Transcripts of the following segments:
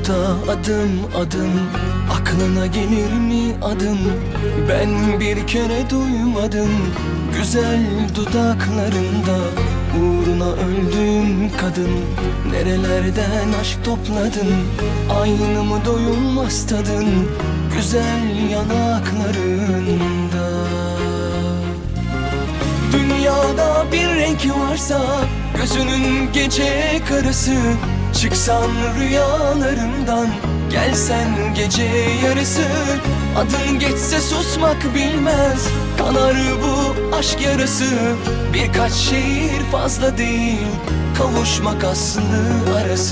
Boşlukta adım adım, aklına gelir mi adım? Ben bir kere duymadım güzel dudaklarında. Uğruna öldüğüm kadın, nerelerden aşk topladın? Aynı mı doyulmaz tadın güzel yanaklarında? Dünyada bir renk varsa gözünün gece karası, çıksan rüyalarımdan, gelsen gece yarısı. Adın geçse susmak bilmez, kanar bu aşk yarası. Birkaç şehir fazla değil, kavuşmak aslı arası.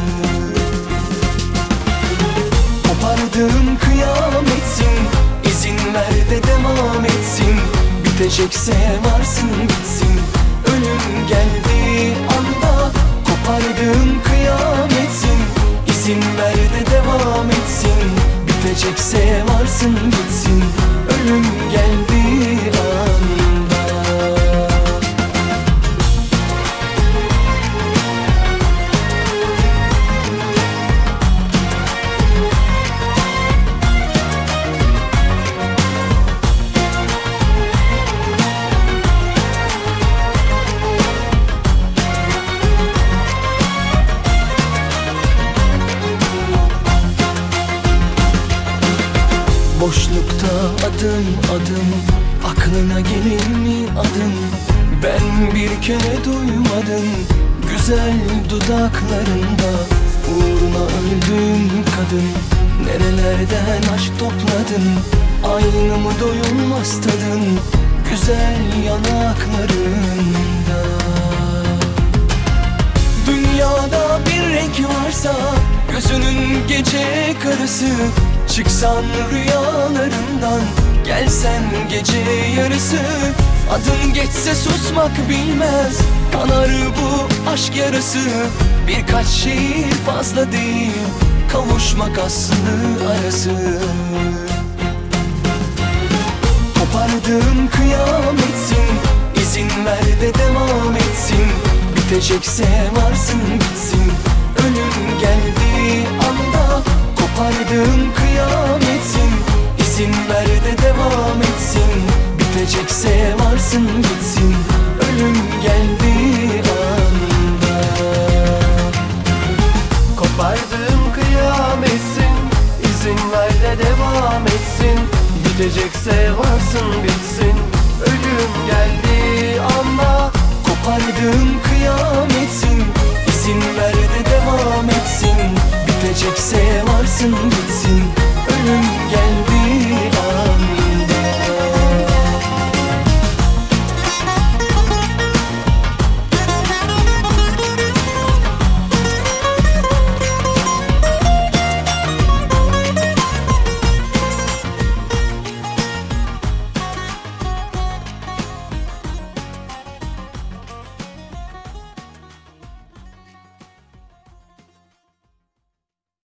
Kopardığım kıyametsin, izin ver de devam etsin. Bitecekse varsın bitsin, ölüm geldiği anda. Kopardığım kıyametsin, izin ver de devam etsin. Bitecekse varsın bitsin, ölüm geldiği anda. Boşlukta adım adım, aklına gelir mi adım? Ben bir kere duymadım güzel dudaklarında. Uğruna öldüğüm kadın, nerelerden aşk topladın? Aynı mı doyulmaz tadın güzel yanaklarında? Dünyada bir renk varsa gözünün gece karası, çıksan rüyalarımdan, gelsen gece yarısı. Adın geçse susmak bilmez, kanar bu aşk yarası. Birkaç şehir fazla değil, kavuşmak aslı arası. Kopardığım kıyametsin, izin ver de devam etsin. Bitecekse varsın bitsin, ölüm geldiği anda. Kopardığım kıyametsin, izin ver de devam etsin. Bitecekse varsın bitsin, ölüm geldiği anda. Kopardığım kıyametsin, izin ver de devam etsin. Bitecekse varsın bitsin, ölüm geldiği anda. Kopardığım kıyametsin, izin ver de devam etsin. Bitecekse varsın bitsin, ölüm